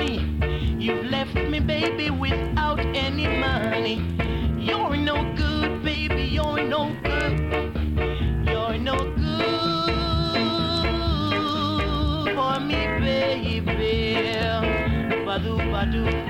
funny. You've left me, baby, without any money. You're no good, baby, you're no good. You're no good for me, baby. Badu, badu.